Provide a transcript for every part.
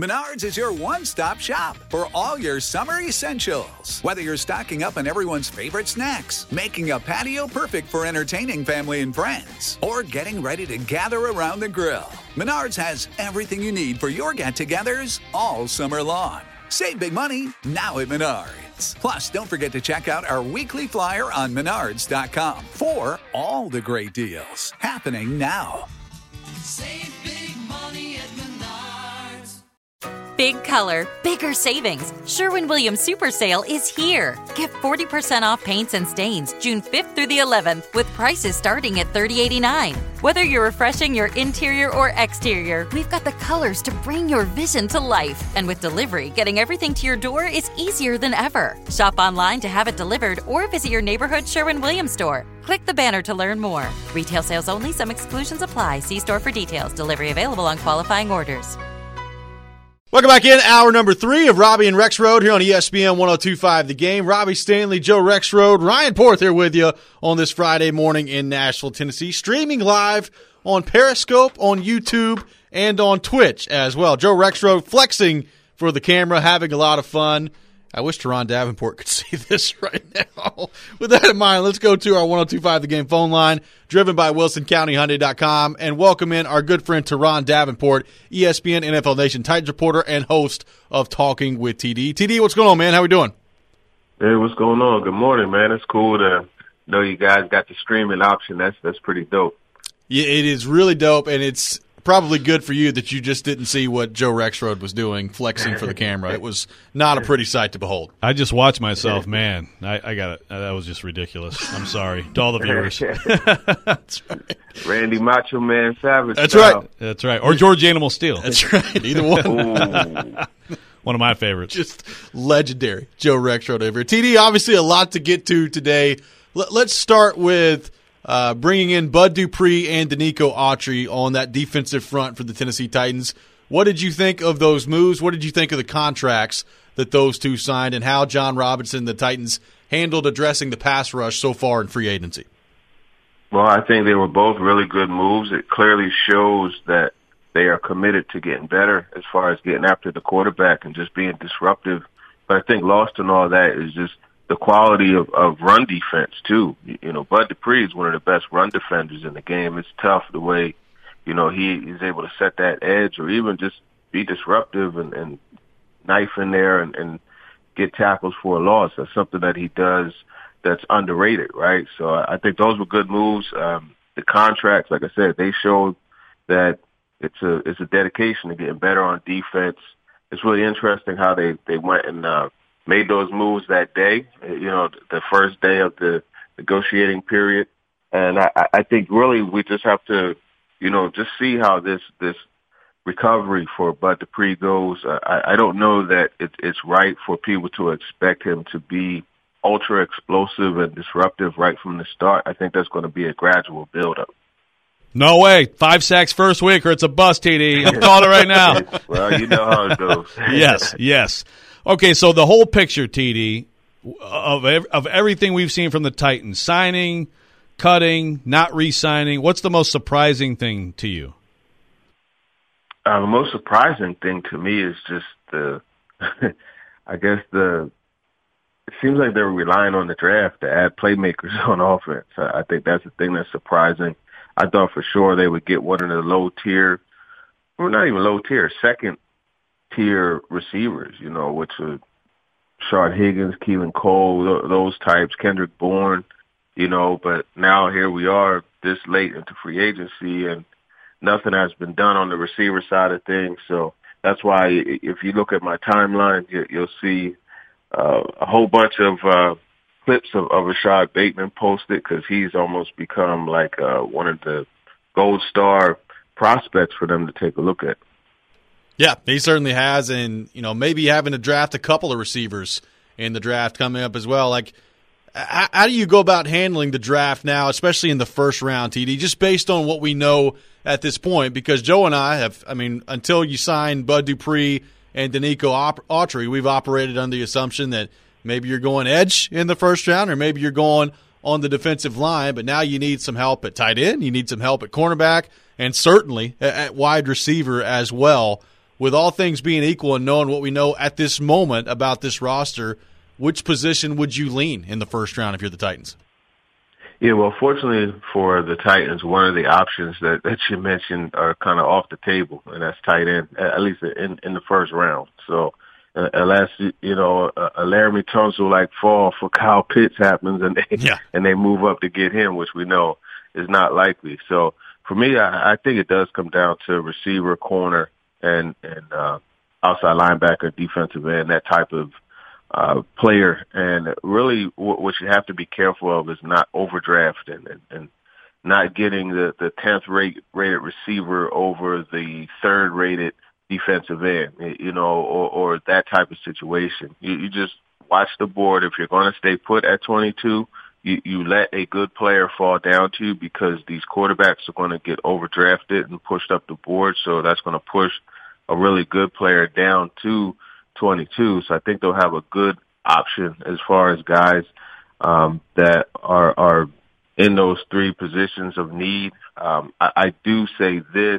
Menards is your one-stop shop for all your summer essentials. Whether you're stocking up on everyone's favorite snacks, making a patio perfect for entertaining family and friends, or getting ready to gather around the grill, Menards has everything you need for your get-togethers all summer long. Save big money now at Menards. Plus, don't forget to check out our weekly flyer on Menards.com for all the great deals happening now. Save big money at Menards. Big color, bigger savings. Sherwin-Williams Super Sale is here. Get 40% off paints and stains June 5th through the 11th with prices starting at $30.89. Whether you're refreshing your interior or exterior, we've got the colors to bring your vision to life. And with delivery, getting everything to your door is easier than ever. Shop online to have it delivered or visit your neighborhood Sherwin-Williams store. Click the banner to learn more. Retail sales only. Some exclusions apply. See store for details. Delivery available on qualifying orders. Welcome back in. Hour number 3 of Robbie and Rexroad here on ESPN 102.5 The Game. Robbie Stanley, Joe Rexroad, Ryan Porth here with you on this Friday morning in Nashville, Tennessee. Streaming live on Periscope, on YouTube, and on Twitch as well. Joe Rexroad flexing for the camera, having a lot of fun. I wish Teron Davenport could see this right now. With that in mind, let's go to our 102.5 The Game phone line, driven by WilsonCountyHyundai.com, and welcome in our good friend Teron Davenport, ESPN NFL Nation Titans reporter and host of Talking with TD. TD, what's going on, man? How we doing? Hey, what's going on? Good morning, man. It's cool to know you guys got the streaming option. That's pretty dope. Yeah, it is really dope, and it's probably good for you that you just didn't see what Joe Rexroad was doing, flexing for the camera. It was not a pretty sight to behold. I just watched myself, man. I got it. That was just ridiculous. I'm sorry to all the viewers. That's right. Randy Macho Man Savage. That's style. right. That's right. Or George Animal Steel. That's right. Either one. Ooh. One of my favorites. Just legendary. Joe Rexroad over here. TD, obviously a lot to get to today. Let's start with bringing in Bud Dupree and Danico Autry on that defensive front for the Tennessee Titans. What did you think of those moves? What did you think of the contracts that those two signed, and how John Robinson and the Titans handled addressing the pass rush so far in free agency? Well, I think they were both really good moves. It clearly shows that they are committed to getting better as far as getting after the quarterback and just being disruptive. But I think lost in all that is just the quality of run defense, too. You know, Bud Dupree is one of the best run defenders in the game. It's tough the way, you know, he is able to set that edge or even just be disruptive and knife in there and get tackles for a loss. That's something that he does that's underrated, right? So I think those were good moves. The contracts, like I said, they showed that it's a dedication to getting better on defense. It's really interesting how they went and made those moves that day, you know, the first day of the negotiating period. And I think really we just have to, you know, just see how this recovery for Bud Dupree goes. I don't know that it's right for people to expect him to be ultra explosive and disruptive right from the start. I think that's going to be a gradual build-up. No way. 5 sacks first week or it's a bust, TD. I'm calling it right now. Well, you know how it goes. Yes. Okay, so the whole picture, TD, of everything we've seen from the Titans, signing, cutting, not re-signing, what's the most surprising thing to you? The most surprising thing to me is just it seems like they're relying on the draft to add playmakers on offense. I think that's the thing that's surprising. I thought for sure they would get one of the second-tier receivers, you know, which are Shard Higgins, Keelan Cole, those types, Kendrick Bourne, you know, but now here we are this late into free agency and nothing has been done on the receiver side of things. So that's why if you look at my timeline, you'll see a whole bunch of clips of Rashad Bateman posted because he's almost become like one of the gold star prospects for them to take a look at. Yeah, he certainly has, and you know, maybe having to draft a couple of receivers in the draft coming up as well. Like, how do you go about handling the draft now, especially in the first round, TD, just based on what we know at this point? Because Joe and I have, until you sign Bud Dupree and Danico Autry, we've operated under the assumption that maybe you're going edge in the first round or maybe you're going on the defensive line, but now you need some help at tight end, you need some help at cornerback, and certainly at wide receiver as well. with all things being equal and knowing what we know at this moment about this roster, which position would you lean in the first round if you're the Titans? Yeah, well, fortunately for the Titans, one of the options that you mentioned are kind of off the table, and that's tight end, at least in the first round. So unless, a Laramie Tunsil-like fall for Kyle Pitts happens and they move up to get him, which we know is not likely. So for me, I think it does come down to receiver, corner, and outside linebacker, defensive end, that type of player. And really what you have to be careful of is not overdrafting and not getting the 10th rated receiver over the 3rd rated defensive end, or that type of situation. You just watch the board. If you're going to stay put at 22, you let a good player fall down to you, because these quarterbacks are going to get overdrafted and pushed up the board. So that's going to push a really good player down to 22. So I think they'll have a good option as far as guys that are in those 3 positions of need. I do say this.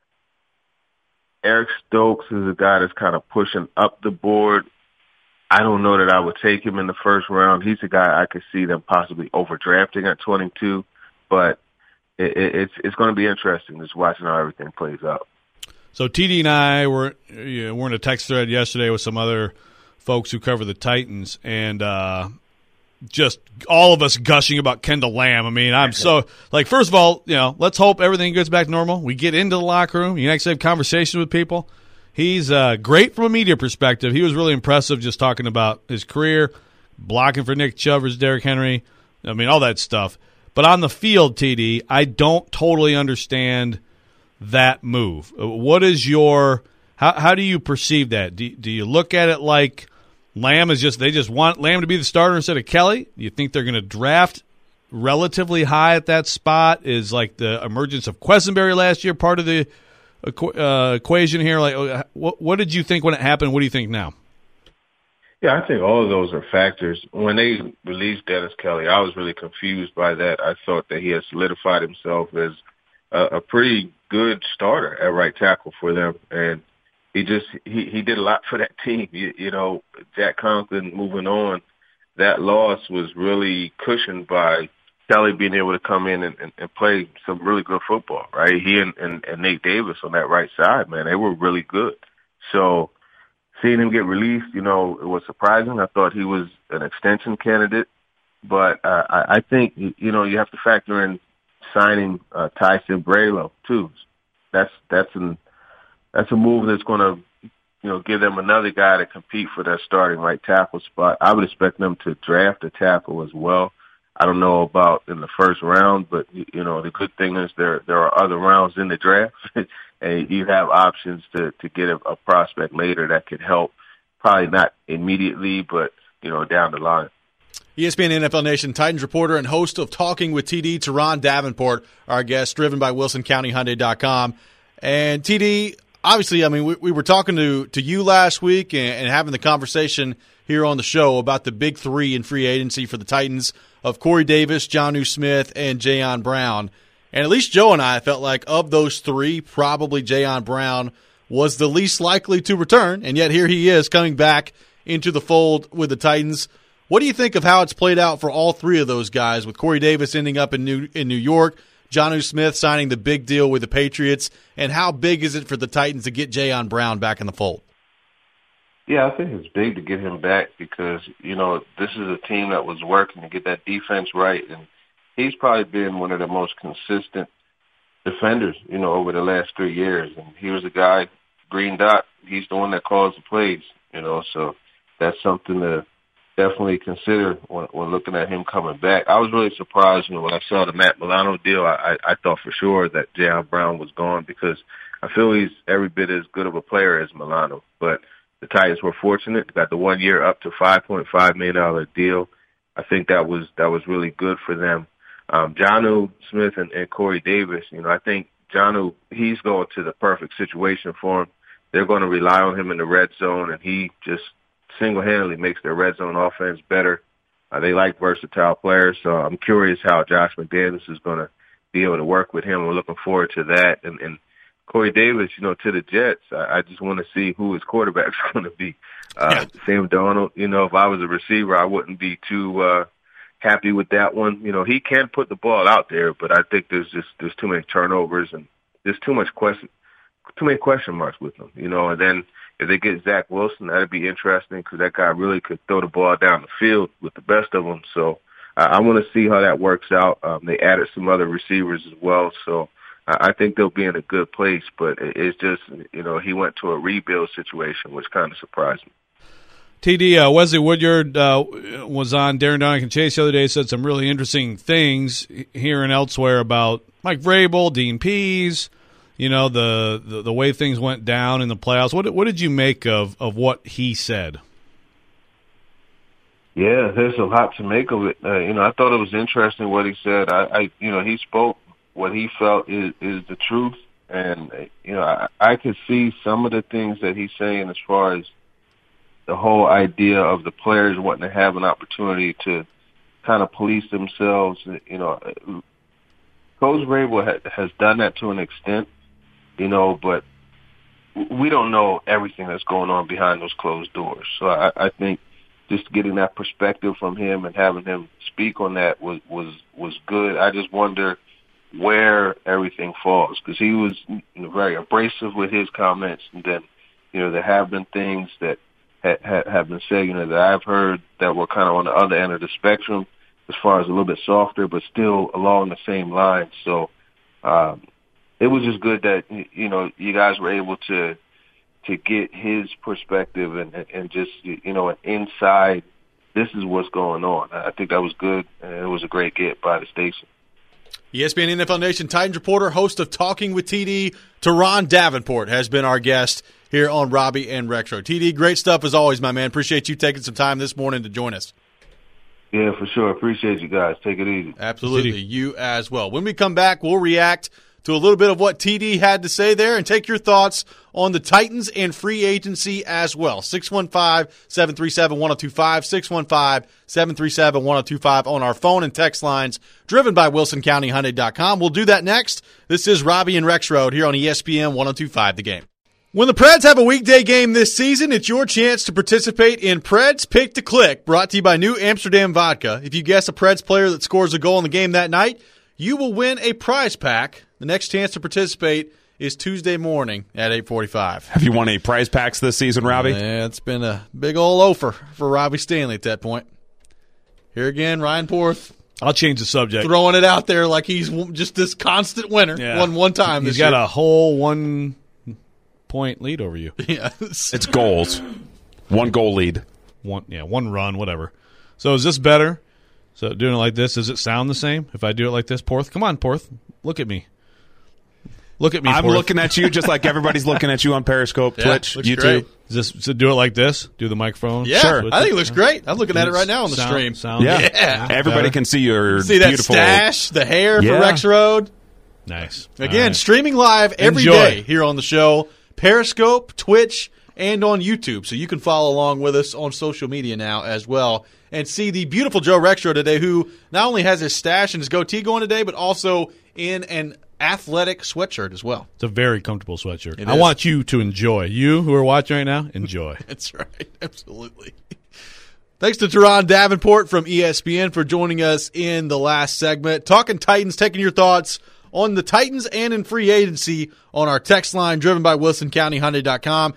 Eric Stokes is a guy that's kind of pushing up the board. I don't know that I would take him in the first round. He's a guy I could see them possibly overdrafting at 22, but it's going to be interesting just watching how everything plays out. So TD and I were in a text thread yesterday with some other folks who cover the Titans, and just all of us gushing about Kendall Lamb. I mean, I'm so first of all, let's hope everything gets back to normal. We get into the locker room. You actually have conversations with people. He's great from a media perspective. He was really impressive just talking about his career, blocking for Nick Chubb versus Derrick Henry. I mean, all that stuff. But on the field, TD, I don't totally understand that move. What is how do you perceive that? Do you look at it like Lamb they just want Lamb to be the starter instead of Kelly? Do you think they're going to draft relatively high at that spot? Is like the emergence of Quessenberry last year part of the equation here? Like, what did you think when it happened? What do you think now? Yeah, I think all of those are factors. When they released Dennis Kelly, I was really confused by that. I thought that he had solidified himself as a pretty good starter at right tackle for them, and he did a lot for that team. Jack Conklin moving on, that loss was really cushioned by Kelly being able to come in and play some really good football, right? He and Nate Davis on that right side, man, they were really good. So seeing him get released, it was surprising. I thought he was an extension candidate, but I think, you have to factor in signing Tyson Braylo too. That's a move that's going to, give them another guy to compete for that starting right tackle spot. I would expect them to draft a tackle as well. I don't know about in the first round, but the good thing is there are other rounds in the draft, and you have options to get a prospect later that could help. Probably not immediately, but down the line. ESPN NFL Nation Titans reporter and host of Talking with TD, Teron Davenport, our guest, driven by WilsonCountyHyundai.com. And TD, obviously, I mean, we were talking to you last week and having the conversation here on the show about the big 3 in free agency for the Titans of Corey Davis, Jonnu Smith, and Jayon Brown. And at least Joe and I felt like of those 3, probably Jayon Brown was the least likely to return, and yet here he is coming back into the fold with the Titans. What do you think of how it's played out for all 3 of those guys, with Corey Davis ending up in New York, Jonnu Smith signing the big deal with the Patriots, and how big is it for the Titans to get Jayon Brown back in the fold? Yeah, I think it's big to get him back because, this is a team that was working to get that defense right, and he's probably been one of the most consistent defenders, over the last 3 years. And he was a guy, green dot, he's the one that calls the plays, so that's something to definitely consider when looking at him coming back. I was really surprised, when I saw the Matt Milano deal. I thought for sure that Jayon Brown was gone because I feel he's every bit as good of a player as Milano. But the Titans were fortunate, got the 1 year up to $5.5 million deal. I think that was really good for them. Jonnu Smith and Corey Davis, I think Jonnu, he's going to the perfect situation for him. They're going to rely on him in the red zone, and he just single-handedly makes their red zone offense better. They like versatile players, so I'm curious how Josh McDaniels is going to be able to work with him. We're looking forward to that. And Corey Davis, to the Jets, I just want to see who his quarterback's going to be. Sam Darnold, if I was a receiver, I wouldn't be too happy with that one. He can put the ball out there, but I think there's too many turnovers and there's too many question marks with him. And then if they get Zach Wilson, that'd be interesting because that guy really could throw the ball down the field with the best of them. So I want to see how that works out. They added some other receivers as well, so I think they'll be in a good place. But it's just, he went to a rebuild situation, which kind of surprised me. TD, Wesley Woodyard was on Darren Donick and Chase the other day, said some really interesting things here and elsewhere about Mike Vrabel, Dean Pease, the way things went down in the playoffs. What did you make of what he said? Yeah, there's a lot to make of it. I thought it was interesting what he said. He spoke what he felt is the truth, and I could see some of the things that he's saying as far as the whole idea of the players wanting to have an opportunity to kind of police themselves. Coach Vrabel has done that to an extent, but we don't know everything that's going on behind those closed doors. So I think just getting that perspective from him and having him speak on that was good. I just wonder where everything falls because he was very abrasive with his comments, and then there have been things that have been said that I've heard that were kind of on the other end of the spectrum as far as a little bit softer, but still along the same line. So it was just good that you guys were able to get his perspective and just an inside. This is what's going on. I think that was good, and it was a great get by the station. ESPN NFL Nation Titans reporter, host of Talking with TD, Teron Davenport has been our guest here on Robbie and Rexroad. TD, great stuff as always, my man. Appreciate you taking some time this morning to join us. Yeah, for sure. Appreciate you guys. Take it easy. Absolutely. You as well. When we come back, we'll react to a little bit of what TD had to say there and take your thoughts on the Titans and free agency as well. 615-737-1025, 615-737-1025 on our phone and text lines, driven by WilsonCountyHyundai.com. We'll do that next. This is Robbie and Rexroad here on ESPN 102.5 The Game. When the Preds have a weekday game this season, it's your chance to participate in Preds Pick to Click, brought to you by New Amsterdam Vodka. If you guess a Preds player that scores a goal in the game that night, you will win a prize pack. The next chance to participate is Tuesday morning at 8:45. Have you won any prize packs this season, Robbie? Yeah, it's been a big old loafer for Robbie Stanley at that point. Here again, Ryan Porth. I'll change the subject. Throwing it out there like he's just this constant winner. Yeah. Won one time He's this year. got a whole 1 point lead over you. Yes. It's goals. 1 goal lead. One run, whatever. So is this better? So doing it like this, does it sound the same if I do it like this, Porth? Come on, Porth. Look at me. Look at me, I'm Porth. looking at you just like everybody's looking at you on Periscope, Twitch, looks YouTube. great. So do it like this? Do the microphone? Yeah, Sure. I think it looks great. I'm looking at it right now on the stream. Sound Yeah. Everybody can see your See that beautiful stash, the hair Yeah. for Rex Road. Nice. Again, All right. streaming live every Enjoy. day here on the show, Periscope, Twitch, and on YouTube. So you can follow along with us on social media now as well and see the beautiful Joe Rexroad today, who not only has his stash and his goatee going today, but also in an athletic sweatshirt as well. It's a very comfortable sweatshirt. It I is. want you to enjoy. You who are watching right now, enjoy. That's right. Absolutely. Thanks to Teron Davenport from ESPN for joining us in the last segment. Talking Titans, taking your thoughts on the Titans and in free agency on our text line driven by WilsonCountyHyundai.com,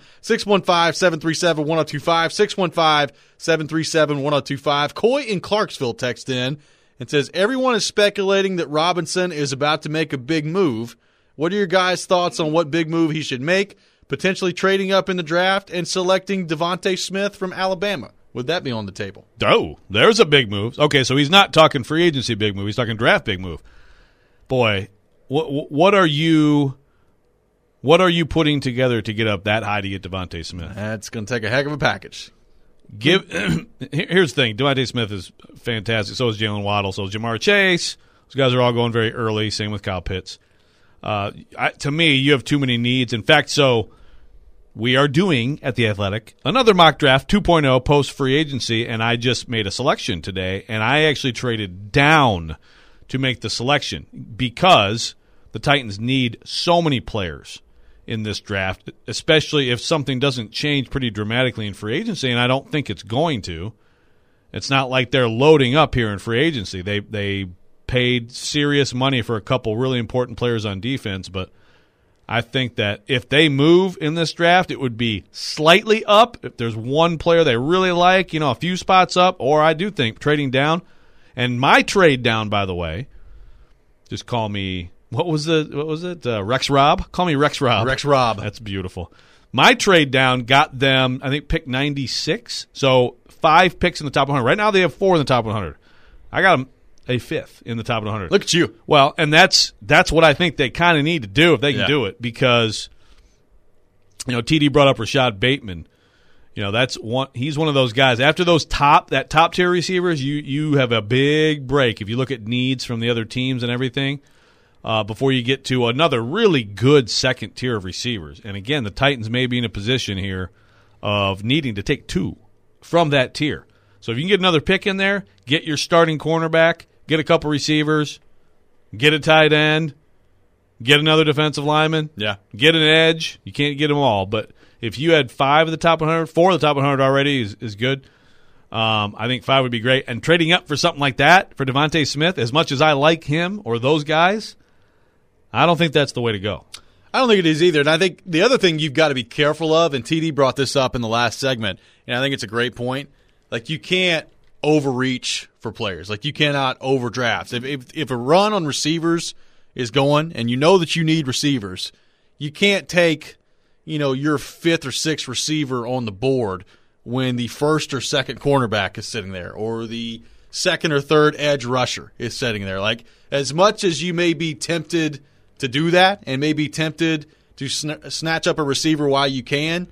615-737-1025, 615-737-1025. Coy in Clarksville text in and says, everyone is speculating that Robinson is about to make a big move. What are your guys' thoughts on what big move he should make? Potentially trading up in the draft and selecting Devontae Smith from Alabama. Would that be on the table? Oh, there's a big move. Okay, so he's not talking free agency big move. He's talking draft big move. Boy, what are you putting together to get up that high to get Devontae Smith? That's going to take a heck of a package. Here's the thing. Devontae Smith is fantastic. So is Jalen Waddle. So is Jamar Chase. Those guys are all going very early. Same with Kyle Pitts. To me, you have too many needs. In fact, so we are doing at The Athletic another mock draft 2.0 post free agency, and I just made a selection today, and I actually traded down to make the selection because the Titans need so many players. in this draft, especially if something doesn't change pretty dramatically in free agency, and I don't think it's going to. It's not like they're loading up here in free agency. They paid serious money for a couple really important players on defense, but I think that if they move in this draft, it would be slightly up. If there's one player they really like, a few spots up, or I do think trading down. And my trade down, by the way, just call me, what was it? Rex Rob? Call me Rex Rob. Rex Rob. That's beautiful. My trade down got them, I think, pick 96. So 5 picks in the top 100. Right now they have 4 in the top 100. I got them a 5th in the top 100. Look at you. Well, and that's what I think they kind of need to do if they can do it, because TD brought up Rashad Bateman. He's one of those guys. After that top tier receivers, you have a big break if you look at needs from the other teams and everything before you get to another really good second tier of receivers. And again, the Titans may be in a position here of needing to take 2 from that tier. So if you can get another pick in there, get your starting cornerback, get a couple receivers, get a tight end, get another defensive lineman, get an edge. You can't get them all, but if you had 5 of the top 100, 4 of the top 100 already is good. I think 5 would be great. And trading up for something like that for Devontae Smith, as much as I like him or those guys, I don't think that's the way to go. I don't think it is either. And I think the other thing you've got to be careful of, and TD brought this up in the last segment, and I think it's a great point, like you can't overreach for players. Like you cannot overdraft. If a run on receivers is going and you know that you need receivers, you can't take your 5th or 6th receiver on the board when the 1st or 2nd cornerback is sitting there, or the 2nd or 3rd edge rusher is sitting there. Like, as much as you may be tempted to do that and may be tempted to snatch up a receiver while you can't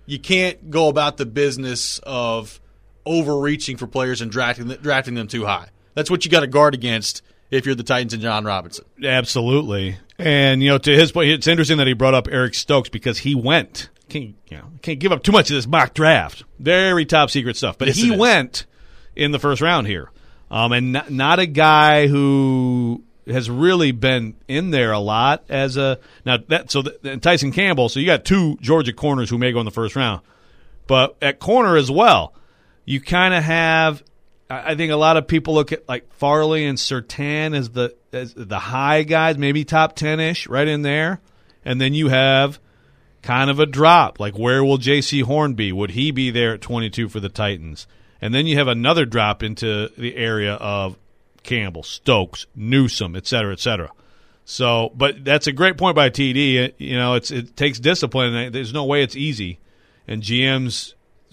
go about the business of overreaching for players and drafting them too high. That's what you got to guard against if you're the Titans and John Robinson. Absolutely. And, to his point, it's interesting that he brought up Eric Stokes because he went. Can't give up too much of this mock draft. Very top secret stuff. But he went in the first round here. And not a guy who has really been in there a lot as a and Tyson Campbell. So you got 2 Georgia corners who may go in the first round. But at corner as well, you kind of have, I think a lot of people look at like Farley and Surtain as the high guys, maybe top 10-ish, right in there. And then you have kind of a drop. Like, where will J.C. Horn be? Would he be there at 22 for the Titans? And then you have another drop into the area of Campbell, Stokes, Newsome, et cetera, et cetera. So, but that's a great point by TD. It takes discipline. There's no way it's easy. And GMs,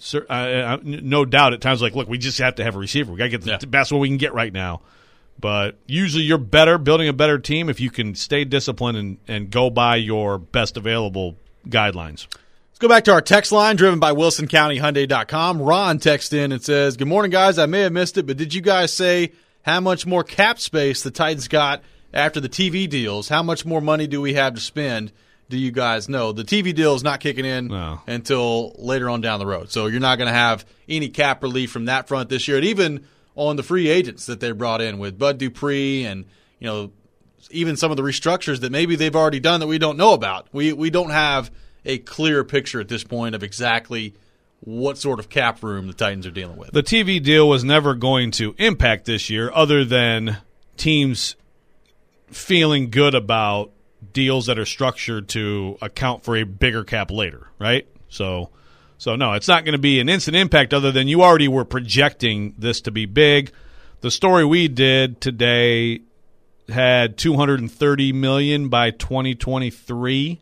no doubt at times, like, look, we just have to have a receiver. We got to get the best one we can get right now. But usually you're better, building a better team, if you can stay disciplined and go by your best available guidelines. Let's go back to our text line driven by WilsonCountyHyundai.com. Ron texts in and says, "Good morning, guys. I may have missed it, but did you guys say how much more cap space the Titans got after the TV deals? How much more money do we have to spend? Do you guys know?" The TV deal is not kicking in until later on down the road. So you're not going to have any cap relief from that front this year. And even on the free agents that they brought in with Bud Dupree and, even some of the restructures that maybe they've already done that we don't know about. We don't have a clear picture at this point of exactly what sort of cap room the Titans are dealing with. The TV deal was never going to impact this year other than teams feeling good about deals that are structured to account for a bigger cap later, right? So no, it's not going to be an instant impact other than you already were projecting this to be big. The story we did today had $230 million by 2023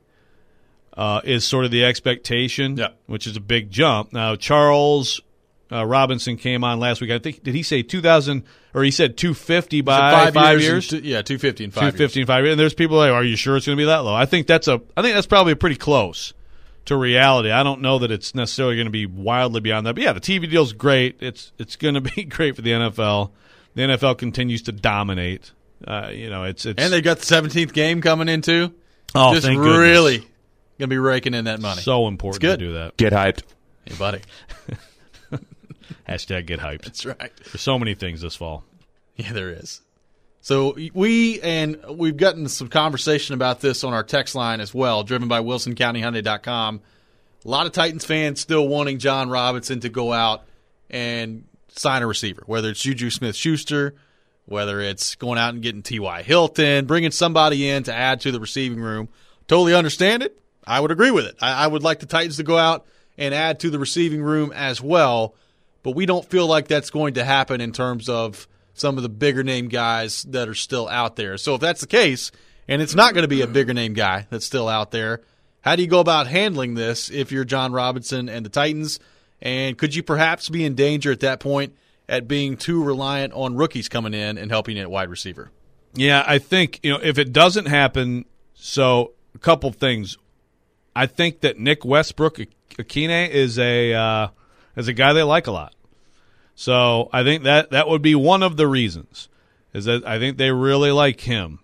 is sort of the expectation, which is a big jump. Now, Charles Robinson came on last week. I think, did he say 2,000 or he said 250 by 5 years? 250 in 5 years. 250 in 5 years. And there's people like, are you sure it's going to be that low? I think that's probably pretty close to reality. I don't know that it's necessarily going to be wildly beyond that. But yeah, the TV deal's great. It's going to be great for the NFL. The NFL continues to dominate. It's and they got the 17th game coming in too. Oh, just thank really goodness. Gonna be raking in that money. So important to do that. Get hyped. Hey, buddy. Hashtag get hyped. That's right. There's so many things this fall. Yeah, there is. So we've gotten some conversation about this on our text line as well, driven by WilsonCountyHyundai.com. A lot of Titans fans still wanting John Robinson to go out and sign a receiver, whether it's Juju Smith-Schuster, whether it's going out and getting T.Y. Hilton, bringing somebody in to add to the receiving room. Totally understand it. I would agree with it. I would like the Titans to go out and add to the receiving room as well, but we don't feel like that's going to happen in terms of some of the bigger name guys that are still out there. So if that's the case, and it's not going to be a bigger name guy that's still out there, how do you go about handling this if you're John Robinson and the Titans? And could you perhaps be in danger at that point at being too reliant on rookies coming in and helping you at wide receiver? Yeah, I think, if it doesn't happen, so a couple things. I think that Nick Westbrook-Akine is a guy they like a lot. So I think that would be one of the reasons, is that I think they really like him.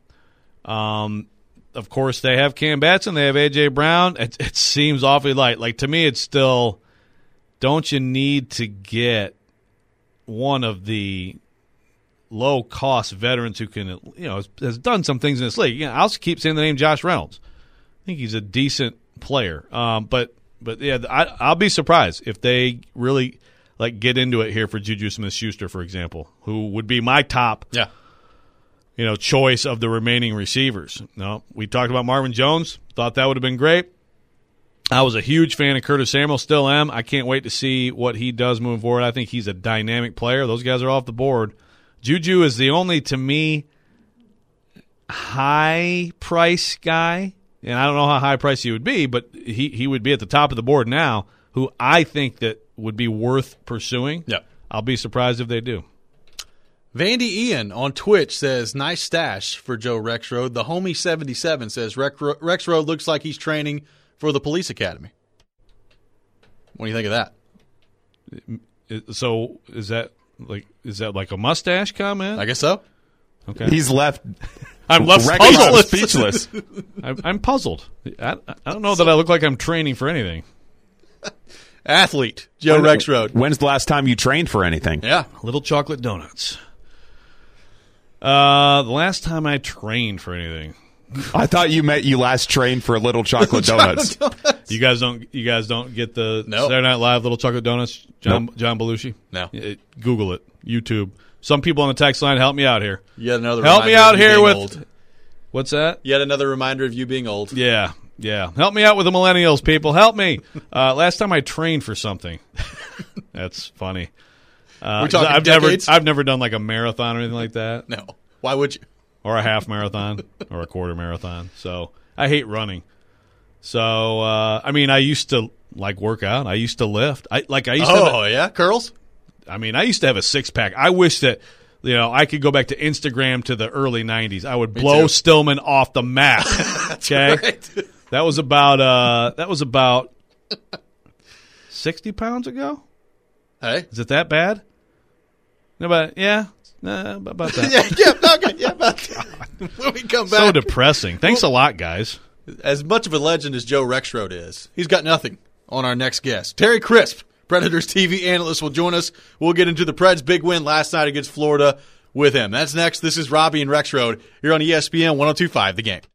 Of course, they have Cam Batson, they have A.J. Brown. It seems awfully light. Like, to me, it's still, don't you need to get one of the low-cost veterans who can, has done some things in this league? I'll keep saying the name Josh Reynolds. I think he's a decent player. But yeah, I'll be surprised if they really get into it here for Juju Smith-Schuster, for example, who would be my top choice of the remaining receivers. No, we talked about Marvin Jones. Thought that would have been great. I was a huge fan of Curtis Samuel, still am. I can't wait to see what he does moving forward. I think he's a dynamic player. Those guys are off the board. Juju is the only, to me, high-price guy, and I don't know how high-price he would be, but he would be at the top of the board now, who I think that would be worth pursuing. Yep. I'll be surprised if they do. Vandy Ian on Twitch says, nice stash for Joe Rexrode. The Homie 77 says, Rexrode looks like he's training for the police academy. What do you think of that? So is that like a mustache comment? I guess so. Okay. He's left. I'm left puzzled. Speechless. I'm puzzled. I don't know that I look like I'm training for anything. Athlete, Joe Rexrode. When's the last time you trained for anything? Yeah. Little Chocolate Donuts. The last time I trained for anything. I thought you meant you last trained for Little Chocolate Donuts. You guys don't get the Saturday Night Live Little Chocolate Donuts, John Belushi? No. Google it. YouTube. Some people on the text line, help me out here. Yet another help me out here with old. What's that? Yet another reminder of you being old. Yeah. Help me out with the millennials, people. Help me. Last time I trained for something. That's funny. We're talking decades? I've never done like a marathon or anything like that. No. Why would you? Or a half marathon or a quarter marathon. So I hate running. So I used to work out. I used to lift. Curls. I used to have a 6-pack. I wish that I could go back to Instagram to the early 90s. I would blow Stillman off the map. Okay, right. That was about 60 pounds ago. Hey, is it that bad? No, but about that. About that. When we come back, so depressing. Thanks a lot, guys. As much of a legend as Joe Rexrode is, he's got nothing on our next guest. Terry Crisp, Predators TV analyst, will join us. We'll get into the Preds' big win last night against Florida with him. That's next. This is Robbie and Rexrode here on ESPN 102.5 The Game.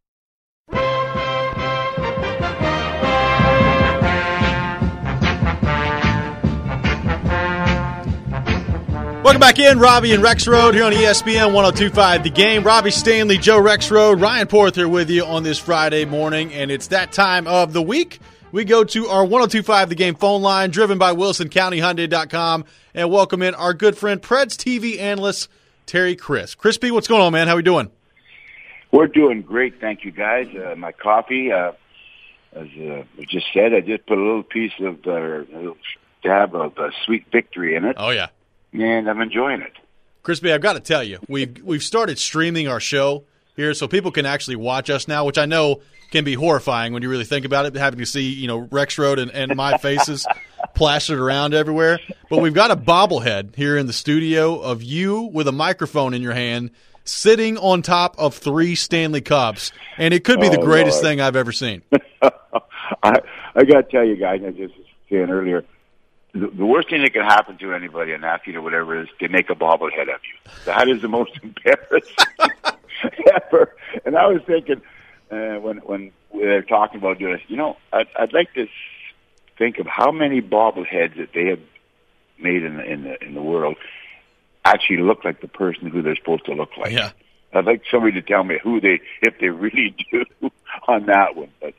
Welcome back in, Robbie and Rexrode here on ESPN 102.5 The Game. Robbie Stanley, Joe Rexrode, Ryan Porth here with you on this Friday morning, and it's that time of the week. We go to our 102.5 The Game phone line, driven by WilsonCountyHyundai.com, and welcome in our good friend, Preds TV analyst, Terry Crisp. Crispy, what's going on, man? How we doing? We're doing great, thank you, guys. My coffee, as we just said, I just put a little piece of a little dab of Sweet Victory in it. Oh, yeah. And I'm enjoying it. Crispy, I've got to tell you, we've started streaming our show here so people can actually watch us now, which I know can be horrifying when you really think about it, having to see, Rexrode and my faces plastered around everywhere. But we've got a bobblehead here in the studio of you with a microphone in your hand sitting on top of 3 Stanley Cups, and it could be the greatest thing I've ever seen. I got to tell you guys, I just was saying earlier, the worst thing that can happen to anybody, an athlete or whatever, is they make a bobblehead of you. That is the most embarrassing ever. And I was thinking, when they're talking about doing this, I'd like to think of how many bobbleheads that they have made in the world actually look like the person who they're supposed to look like. Yeah. I'd like somebody to tell me if they really do on that one. But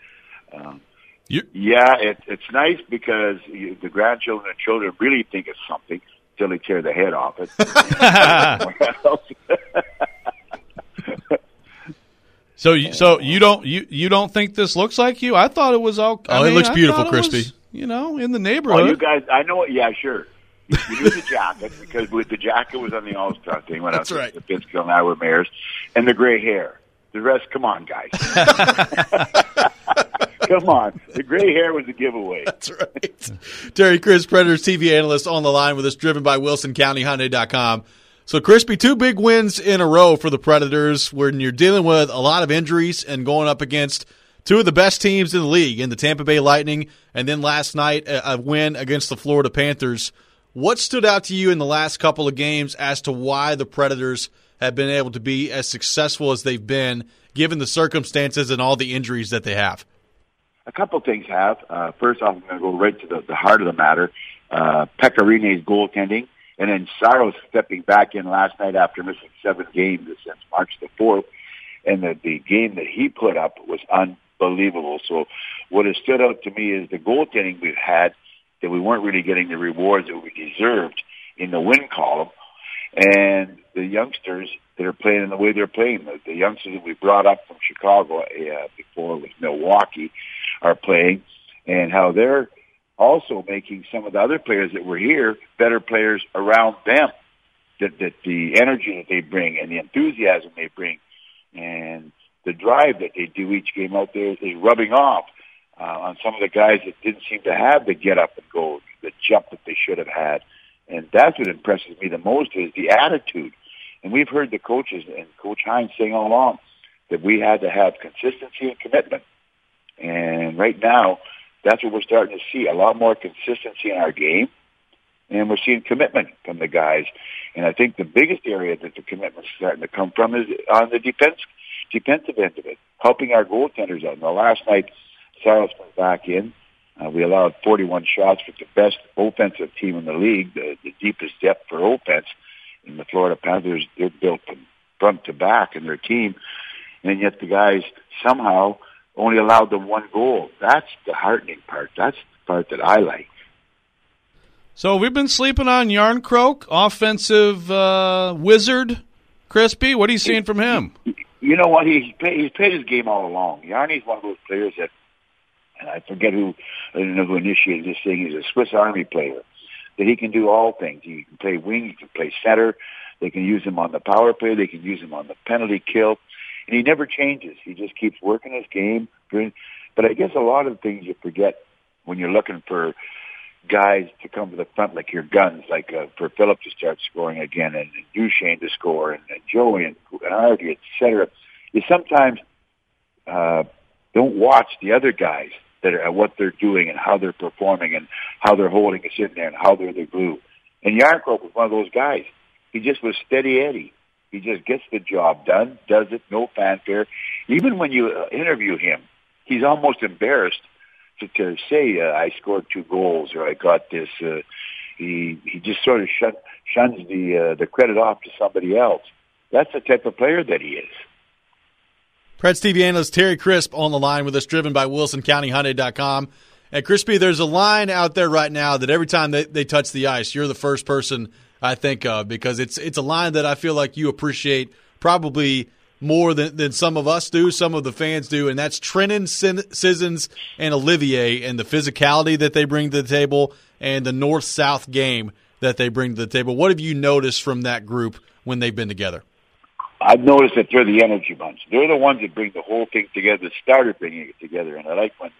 it's nice because the grandchildren and children really think it's something until they tear the head off it. So you don't think this looks like you? I thought it was all. It looks beautiful, Crispy. In the neighborhood. Well, you guys, I know. Yeah, sure. You knew the jacket because the jacket was on the All-Star thing when That's right. Pittsfield and I were mayors, and the gray hair. The rest, come on, guys. Come on. The gray hair was a giveaway. That's right. Terry Chris, Predators TV analyst, on the line with us, driven by WilsonCountyHyundai.com. So, Crispy, 2 big wins in a row for the Predators when you're dealing with a lot of injuries and going up against 2 of the best teams in the league, in the Tampa Bay Lightning, and then last night a win against the Florida Panthers. What stood out to you in the last couple of games as to why the Predators have been able to be as successful as they've been, given the circumstances and all the injuries that they have? A couple things have. First off, I'm going to go right to the heart of the matter. Pekarine's goaltending, and then Saros stepping back in last night after missing 7 games since March the 4th. And the game that he put up was unbelievable. So what has stood out to me is the goaltending we've had, that we weren't really getting the rewards that we deserved in the win column, and the youngsters that are playing in the way they're playing. The youngsters that we brought up from Chicago before with Milwaukee are playing, and how they're also making some of the other players that were here better players around them. That the energy that they bring and the enthusiasm they bring and the drive that they do each game out there is rubbing off on some of the guys that didn't seem to have the get up and go, the jump that they should have had. And that's what impresses me the most is the attitude. And we've heard the coaches and Coach Hines saying all along that we had to have consistency and commitment. And right now, that's what we're starting to see, a lot more consistency in our game. And we're seeing commitment from the guys. And I think the biggest area that the commitment's starting to come from is on the defensive end of it, helping our goaltenders out. Now, last night, Saros went back in. We allowed 41 shots with the best offensive team in the league, the deepest depth for offense. In the Florida Panthers, they're built from front to back in their team. And yet the guys somehow only allowed them 1 goal. That's the heartening part. That's the part that I like. So we've been sleeping on Yarncroke, offensive wizard. Crispy, what are you seeing from him? You know what? He's played his game all along. Yarny's one of those players that, and I don't know who initiated this thing. He's a Swiss Army player. That he can do all things. He can play wing, he can play center. They can use him on the power play. They can use him on the penalty kill. And he never changes. He just keeps working his game. But I guess a lot of things you forget when you're looking for guys to come to the front, like your guns, like for Philip to start scoring again, and Duchesne to score, and Joey and Artie, et cetera. You sometimes don't watch the other guys that are what they're doing and how they're performing and how they're holding us in there and how they're the glue. And Yarncroke was one of those guys. He just was steady Eddie. He just gets the job done, does it, no fanfare. Even when you interview him, he's almost embarrassed to say, I scored 2 goals or I got this. He just sort of shuns the credit off to somebody else. That's the type of player that he is. Preds TV analyst Terry Crisp on the line with us, driven by WilsonCountyHyundai.com. And Crispy, there's a line out there right now that every time they touch the ice, you're the first person I think of, because it's a line that I feel like you appreciate probably more than some of us do, some of the fans do, and that's Trenton, Sissons, and Olivier, and the physicality that they bring to the table and the north-south game that they bring to the table. What have you noticed from that group when they've been together? I've noticed that they're the energy bunch. They're the ones that bring the whole thing together, started bringing it together. And I like when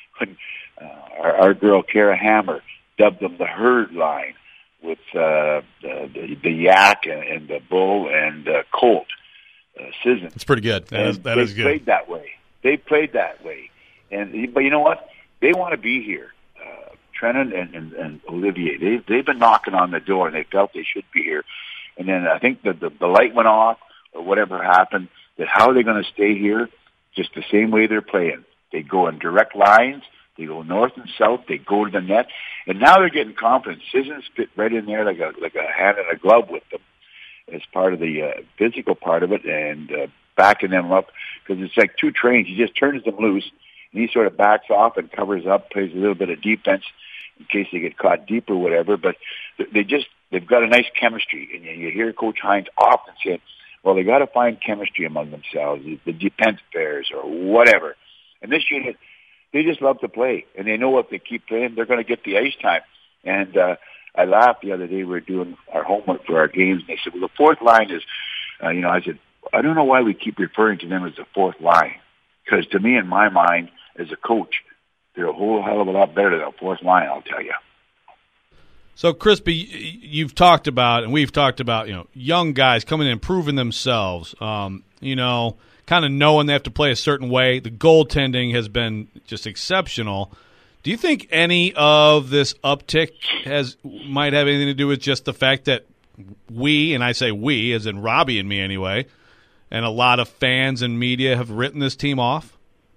our girl Kara Hammer dubbed them the herd line with the yak and the bull and colt. Sissons. It's pretty good. That is good. They played that way. They played that way. But you know what? They want to be here. Trennan and Olivier, they've been knocking on the door, and they felt they should be here. And then I think that the light went off or whatever happened, that how are they going to stay here? Just the same way they're playing. They go in direct lines. They go north and south. They go to the net. And now they're getting confidence. Sissons fit right in there like a hand in a glove with them as part of the physical part of it, and backing them up, because it's like two trains. He just turns them loose, and he sort of backs off and covers up, plays a little bit of defense in case they get caught deep or whatever. But they've got a nice chemistry, and you hear Coach Hines often say, well, they got to find chemistry among themselves, the defense pairs or whatever. And this unit, they just love to play, and they know if they keep playing, they're going to get the ice time. And I laughed the other day. We were doing our homework for our games, and they said, well, the fourth line is, I said, I don't know why we keep referring to them as the fourth line, because to me, in my mind, as a coach, they're a whole hell of a lot better than a fourth line, I'll tell you. So, Crispy, you've talked about, and we've talked about, young guys coming in and proving themselves, kind of knowing they have to play a certain way. The goaltending has been just exceptional. Do you think any of this uptick might have anything to do with just the fact that we, and I say we, as in Robbie and me anyway, and a lot of fans and media have written this team off?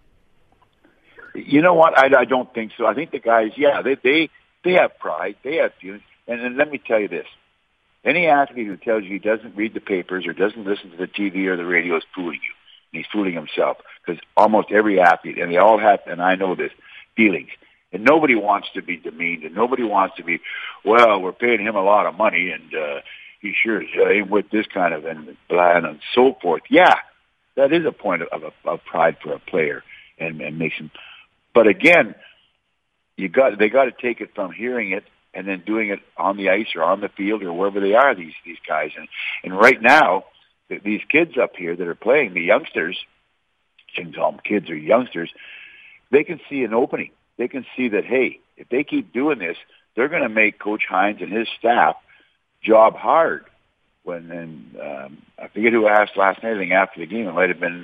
You know what? I don't think so. I think the guys, they have pride. They have feelings. And let me tell you this. Any athlete who tells you he doesn't read the papers or doesn't listen to the TV or the radio is fooling you. And he's fooling himself, because almost every athlete, and they all have, and I know this, feelings. And nobody wants to be demeaned, and nobody wants to be, well, we're paying him a lot of money, and he sure ain't with this kind of, and blah, and so forth. Yeah, that is a point of pride for a player, and makes him. But again, they got to take it from hearing it and then doing it on the ice or on the field or wherever they are, these guys. And right now, these kids up here that are playing, the youngsters, you can call them kids or youngsters, they can see an opening. They can see that, hey, if they keep doing this, they're going to make Coach Hines and his staff job hard. I forget who asked last night, I think after the game, it might have been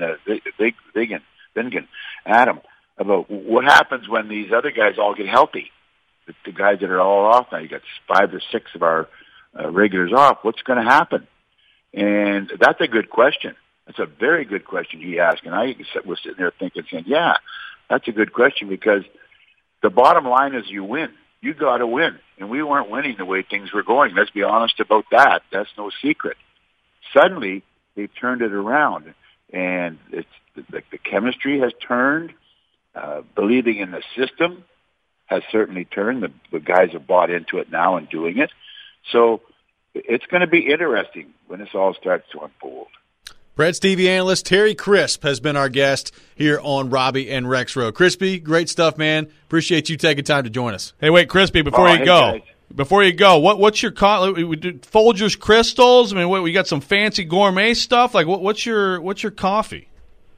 Vingan, Adam, about what happens when these other guys all get healthy. The guys that are all off now, you got 5 or 6 of our regulars off. What's going to happen? And that's a good question. That's a very good question he asked. And I was sitting there thinking, saying, yeah, that's a good question, because the bottom line is you win. You got to win. And we weren't winning the way things were going. Let's be honest about that. That's no secret. Suddenly, they've turned it around. And it's the chemistry has turned. Believing in the system has certainly turned. The guys have bought into it now and doing it. So it's going to be interesting when this all starts to unfold. Preds TV analyst Terry Crisp has been our guest here on Robbie and Rex Road. Crispy, great stuff, man. Appreciate you taking time to join us. Hey, wait, Crispy, before you go, what's your Folgers Crystals? I mean, we got some fancy gourmet stuff. Like, what's your coffee?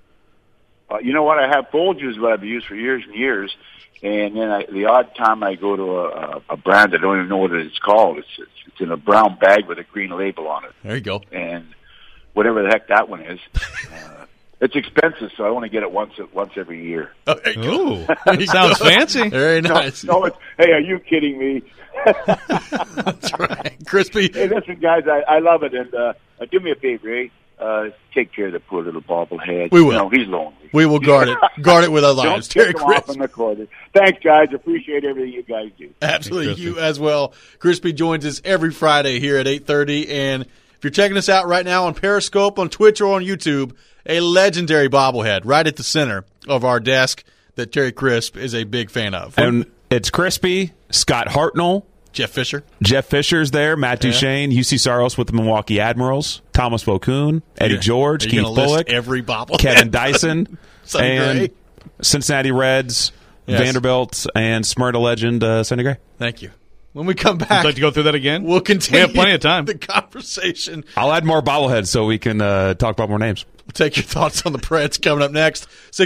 You know what? I have Folgers, what I've used for years and years. And then the odd time I go to a brand, I don't even know what it's called. It's in a brown bag with a green label on it. There you go. And whatever the heck that one is, it's expensive, so I only get it once every year. Oh, there you go. Ooh, sounds fancy. Very nice. No, hey, are you kidding me? That's right, Crispy. Hey, listen, guys, I love it, and do me a favor, eh? Take care of the poor little bobblehead. We will. He's lonely. We will guard it with our lives. Don't kick him off in the corner. Thanks, guys. Appreciate everything you guys do. Absolutely. You as well. Crispy joins us every Friday here at 8:30. And if you're checking us out right now on Periscope, on Twitch, or on YouTube, a legendary bobblehead right at the center of our desk that Terry Crisp is a big fan of. And it's Crispy, Scott Hartnell, Jeff Fisher. Jeff Fisher's there, Matt Duchene, UC Saros with the Milwaukee Admirals, Thomas Vokoun, Eddie George, Keith Bullock, every bobblehead. Kevin Dyson, and Gray. Cincinnati Reds, Vanderbilt, and Smyrna legend Sonny Gray. Thank you. When we come back, would you like to go through that again? We'll continue. We have plenty of time. The conversation. I'll add more bobbleheads so we can talk about more names. We'll take your thoughts on the Preds coming up next.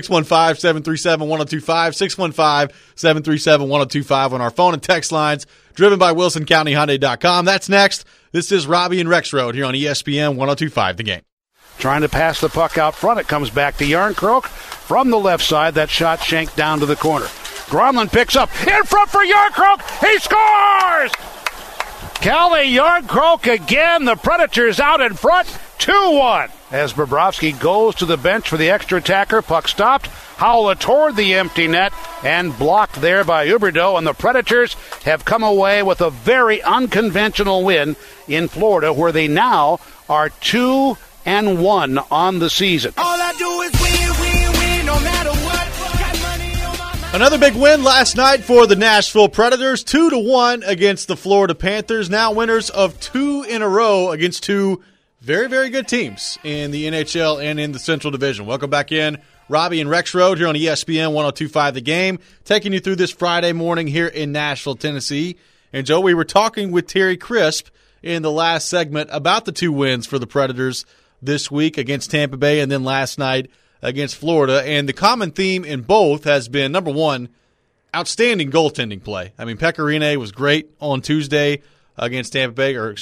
615-737-1025, 615-737-1025 on our phone and text lines, driven by WilsonCountyHyundai.com. That's next. This is Robbie and Rex Road here on ESPN 102.5 The Game. Trying to pass the puck out front. It comes back to Yarncroke from the left side. That shot shanked down to the corner. Gronlund picks up. In front for Yarncroke. He scores! Kelly Yarncroke again. The Predators out in front. 2-1. As Bobrovsky goes to the bench for the extra attacker. Puck stopped. Howlett toward the empty net and blocked there by Huberdeau. And the Predators have come away with a very unconventional win in Florida, where they now are 2-1 on the season. All I do is win, no matter what. Got money on my mind. Another big win last night for the Nashville Predators, 2-1 against the Florida Panthers, now winners of 2 in a row against 2 very, very good teams in the NHL and in the Central Division. Welcome back in. Robbie and Rexrode here on ESPN 102.5 The Game, taking you through this Friday morning here in Nashville, Tennessee. And, Joe, we were talking with Terry Crisp in the last segment about the 2 wins for the Predators this week against Tampa Bay and then last night against Florida. And the common theme in both has been, number one, outstanding goaltending play. I mean, Pekka Rinne was great on Monday against Tampa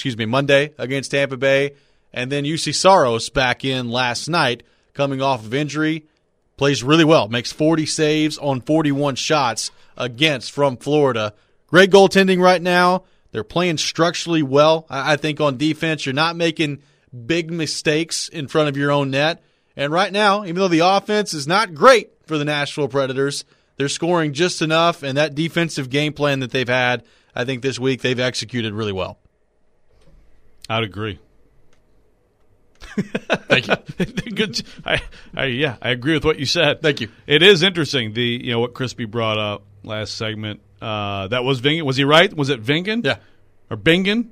Bay. And then UC Saros back in last night, coming off of injury, plays really well, makes 40 saves on 41 shots from Florida. Great goaltending right now. They're playing structurally well. I think on defense, you're not making big mistakes in front of your own net. And right now, even though the offense is not great for the Nashville Predators, they're scoring just enough, and that defensive game plan that they've had, I think this week they've executed really well. I'd agree. Thank you. Good. I agree with what you said. Thank you. It is interesting. What Crispy brought up last segment. That was Vingan. Was he right? Was it Vingan? Yeah. Or Bingen?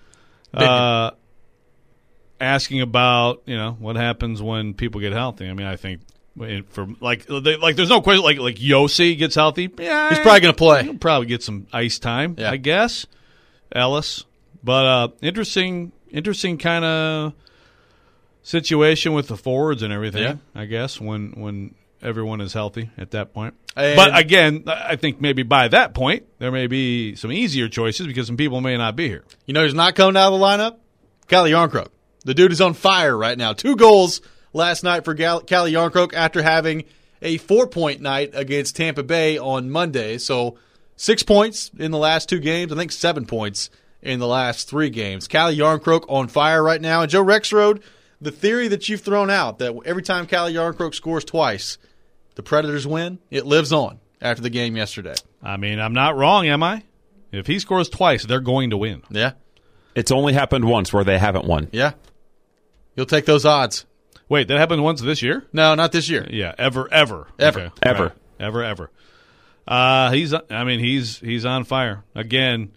Asking about what happens when people get healthy. I mean, I think there's no question. Like Yossi gets healthy. Yeah, he's probably going to play. He'll probably get some ice time. Yeah. I guess. Ellis, but interesting kind of situation with the forwards and everything. Yeah. I guess when everyone is healthy at that point. And but again, I think maybe by that point there may be some easier choices because some people may not be here. You know who's not coming out of the lineup? Calle Yarncroke. The dude is on fire right now. 2 goals last night for Calle Yarncroke after having a 4-point night against Tampa Bay on Monday. So 6 points in the last 2 games. I think 7 points in the last 3 games. Calle Yarncroke on fire right now. And Joe Rexrode, the theory that you've thrown out that every time Calle Yarncroke scores twice, the Predators win, it lives on after the game yesterday. I mean, I'm not wrong, am I? If he scores twice, they're going to win. Yeah. It's only happened once where they haven't won. Yeah. You'll take those odds. Wait, that happened once this year? No, not this year. Yeah, ever. Okay. Ever. Right. He's on fire. Again,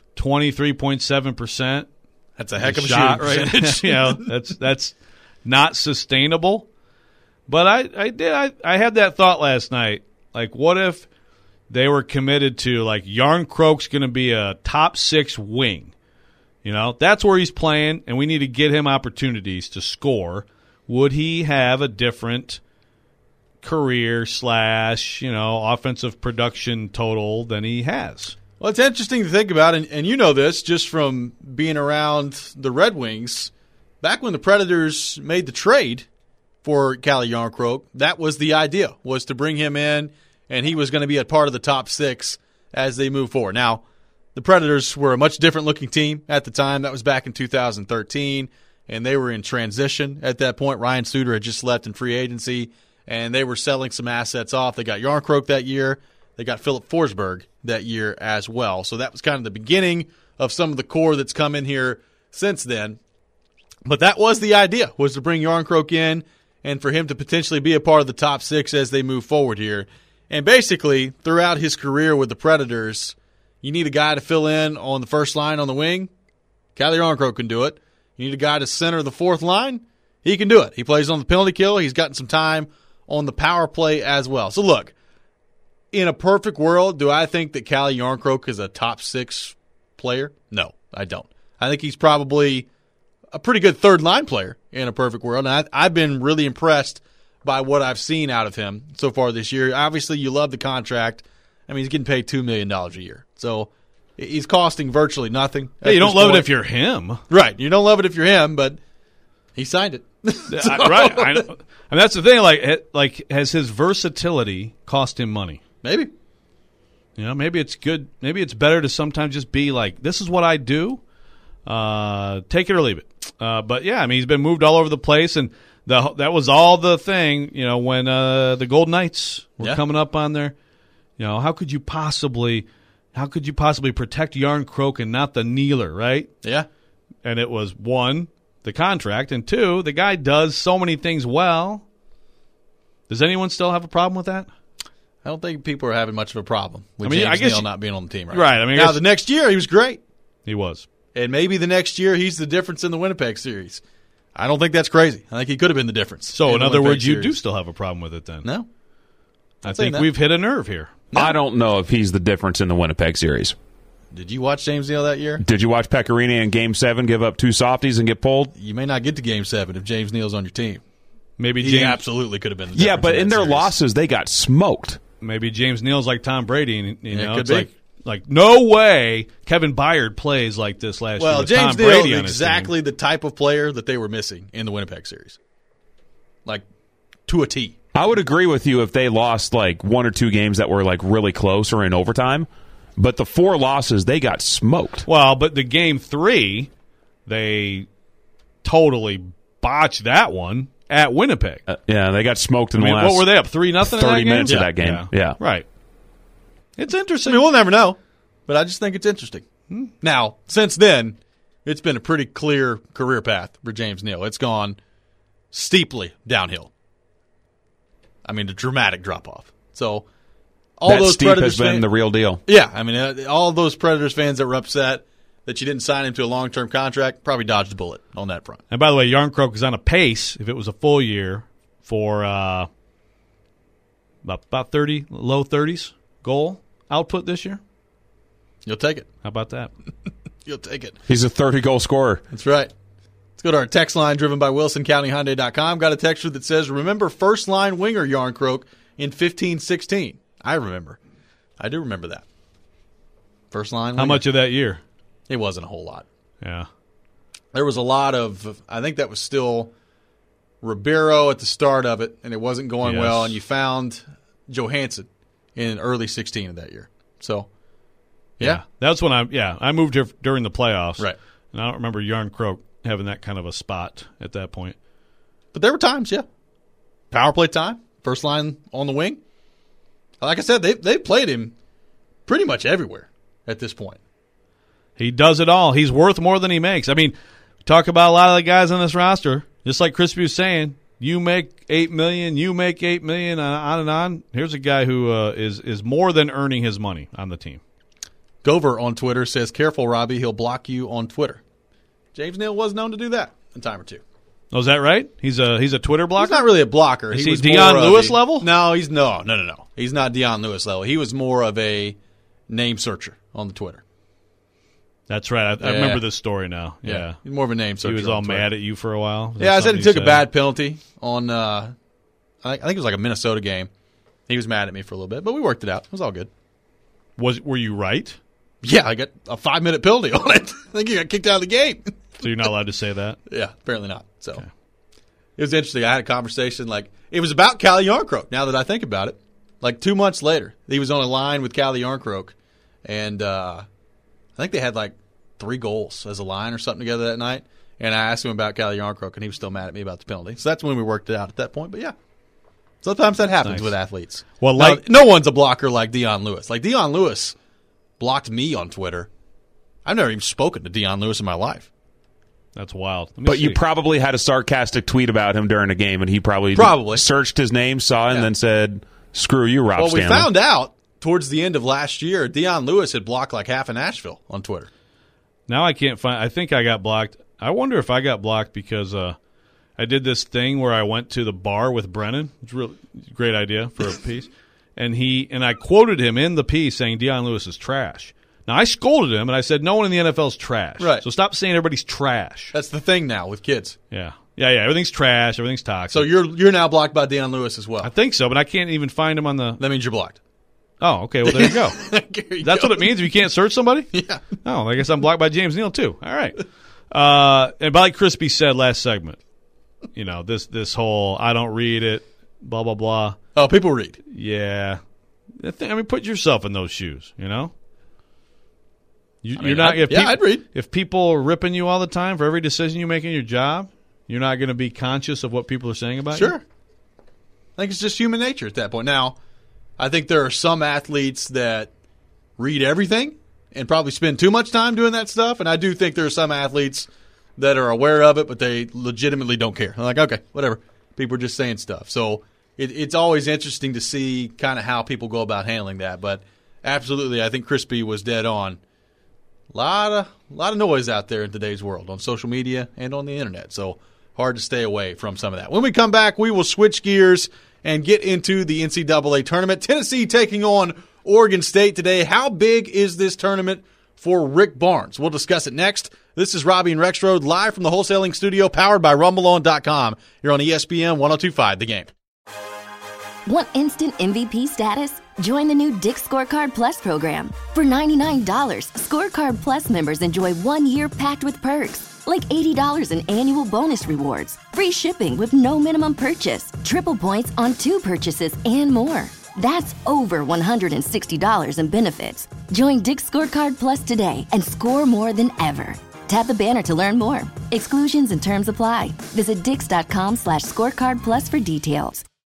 23.7%. That's a heck of a shot, shooting right? That's not sustainable. But I had that thought last night. Like, what if they were committed to, like, Yarncroke's going to be a top 6 wing? That's where he's playing, and we need to get him opportunities to score. Would he have a different career / offensive production total than he has? Well, it's interesting to think about, and you know this just from being around the Red Wings. Back when the Predators made the trade for Calle Yarncroke, that was the idea, was to bring him in, and he was going to be a part of the top 6 as they move forward. Now, the Predators were a much different-looking team at the time. That was back in 2013, and they were in transition at that point. Ryan Suter had just left in free agency, and they were selling some assets off. They got Yarncroke that year. They got Philip Forsberg that year as well. So that was kind of the beginning of some of the core that's come in here since then. But that was the idea, was to bring Yarncroke in and for him to potentially be a part of the top 6 as they move forward here. And basically, throughout his career with the Predators, you need a guy to fill in on the first line on the wing. Calle Yarncroke can do it. You need a guy to center the 4th line. He can do it. He plays on the penalty kill. He's gotten some time on the power play as well. So look, in a perfect world, do I think that Calle Yarncroke is a top 6 player? No, I don't. I think he's probably a pretty good 3rd-line player in a perfect world. And I've been really impressed by what I've seen out of him so far this year. Obviously, you love the contract. I mean, he's getting paid $2 million a year. So he's costing virtually nothing. Hey, you don't love it if you're him. Right. You don't love it if you're him, but he signed it. Right. I know. I mean, that's the thing. Like, has his versatility cost him money? Maybe. You know, maybe it's good. Maybe it's better to sometimes just be like, this is what I do. Take it or leave it. But, yeah, I mean, he's been moved all over the place, and that was all the thing, you know, when the Golden Knights were coming up on there. You know, how could you possibly protect Järnkrok and not the kneeler, right? Yeah. And it was, 1, the contract, and 2, the guy does so many things well. Does anyone still have a problem with that? I don't think people are having much of a problem with James Neal not being on the team right now. I mean, now, the next year, he was great. He was. And maybe the next year, he's the difference in the Winnipeg series. I don't think that's crazy. I think he could have been the difference. So, in other words, you do still have a problem with it then? No. I think we've hit a nerve here. No. I don't know if he's the difference in the Winnipeg series. Did you watch James Neal that year? Did you watch Pekka in Game 7 give up 2 softies and get pulled? You may not get to Game 7 if James Neal's on your team. Maybe he absolutely could have been the difference. Yeah, but in their losses, they got smoked. Maybe James Neal's like Tom Brady. And, you know, it's like no way Kevin Byard plays like this last year. Well, with James Tom Brady Neal on is his exactly team. the type of player that they were missing in the Winnipeg series. Like, to a T. I would agree with you if they lost like 1 or 2 games that were like really close or in overtime. But the 4 losses, they got smoked. Well, but the Game 3, they totally botched that one at Winnipeg. Yeah, they got smoked in the last. What were they up 3-0? 30 minutes of that game. Yeah. Right. It's interesting. I mean, we'll never know, but I just think it's interesting. Now, since then, it's been a pretty clear career path for James Neal. It's gone steeply downhill. I mean, a dramatic drop-off. So, all that those steep Predators has been fans, the real deal. Yeah, I mean, all those Predators fans that were upset that you didn't sign him to a long-term contract probably dodged a bullet on that front. And by the way, Järnkrok is on a pace, if it was a full year, for about 30, low 30s goal output this year. You'll take it. How about that? You'll take it. He's a 30-goal scorer. That's right. Let's go to our text line driven by WilsonCountyHyundai.com. Got a texture that says, remember first-line winger Järnkrok in 15-16. I remember. I do remember that. First-line winger. How much of that year? It wasn't a whole lot. Yeah. There was a lot of, I think that was still Ribeiro at the start of it, and it wasn't going well, and you found Johansson in early 16 of that year. So, yeah. That's when I moved here during the playoffs. Right. And I don't remember Järnkrok having that kind of a spot at that point. But there were times, yeah. Power play time, first line on the wing. Like I said, they played him pretty much everywhere at this point. He does it all. He's worth more than he makes. I mean, talk about a lot of the guys on this roster. Just like Crispy was saying, you make $8 million, you make $8 million, on and on. Here's a guy who is more than earning his money on the team. Gover on Twitter says, careful, Robbie, he'll block you on Twitter. James Neal was known to do that a time or two. Oh, is that right? He's a Twitter blocker? He's not really a blocker. Is he was Dion Lewis level? No, he's no. He's not Dion Lewis level. He was more of a name searcher on the Twitter. That's right. I remember this story now. Yeah. He's more of a name searcher. He was all mad at you for a while. I said he took a bad penalty on, I think it was like a Minnesota game. He was mad at me for a little bit, but we worked it out. It was all good. Were you right? Yeah, I got a 5-minute penalty on it. I think he got kicked out of the game. So you're not allowed to say that? Yeah, apparently not. So It was interesting. I had a conversation, it was about Calle Järnkrok, now that I think about it. 2 months later, he was on a line with Calle Järnkrok, and I think they had 3 goals as a line or something together that night. And I asked him about Calle Järnkrok, and he was still mad at me about the penalty. So that's when we worked it out at that point. But yeah, sometimes that happens with athletes. Well, now, no one's a blocker like Dion Lewis. Dion Lewis blocked me on Twitter. I've never even spoken to Dion Lewis in my life. That's wild. But you probably had a sarcastic tweet about him during a game, and he probably searched his name, saw it, and then said, "Screw you, Rob Stanley." Well, we found out towards the end of last year, Dion Lewis had blocked half of Nashville on Twitter. Now I can't find. I think I got blocked. I wonder if I got blocked because I did this thing where I went to the bar with Brennan. It's a really great idea for a piece, and I quoted him in the piece saying Dion Lewis is trash. Now I scolded him and I said no one in the NFL is trash. Right. So stop saying everybody's trash. That's the thing now with kids. Yeah. Everything's trash. Everything's toxic. So you're now blocked by Dion Lewis as well. I think so, but I can't even find him on the. That means you're blocked. Oh, okay. Well, there you go. That's what it means if you can't search somebody? Yeah. Oh, I guess I'm blocked by James Neal, too. All right. And like Crispy said last segment, this whole I don't read it, blah, blah, blah. Oh, people read. Yeah. Put yourself in those shoes, you know? I'd read. If people are ripping you all the time for every decision you make in your job, you're not going to be conscious of what people are saying about you? Sure. I think it's just human nature at that point. Now, I think there are some athletes that read everything and probably spend too much time doing that stuff, and I do think there are some athletes that are aware of it, but they legitimately don't care. They're like, okay, whatever. People are just saying stuff. So it's always interesting to see kind of how people go about handling that. But absolutely, I think Crispy was dead on. A lot of noise out there in today's world on social media and on the internet. So hard to stay away from some of that. When we come back, we will switch gears and get into the NCAA tournament. Tennessee taking on Oregon State today. How big is this tournament for Rick Barnes? We'll discuss it next. This is Robbie and Rexroad live from the wholesaling studio powered by RumbleOn.com. You're on ESPN 102.5 The Game. Want instant MVP status? Join the new Dick's Scorecard Plus program. For $99, Scorecard Plus members enjoy 1 year packed with perks, like $80 in annual bonus rewards, free shipping with no minimum purchase, triple points on 2 purchases, and more. That's over $160 in benefits. Join Dick's Scorecard Plus today and score more than ever. Tap the banner to learn more. Exclusions and terms apply. Visit Dix.com/scorecard plus for details.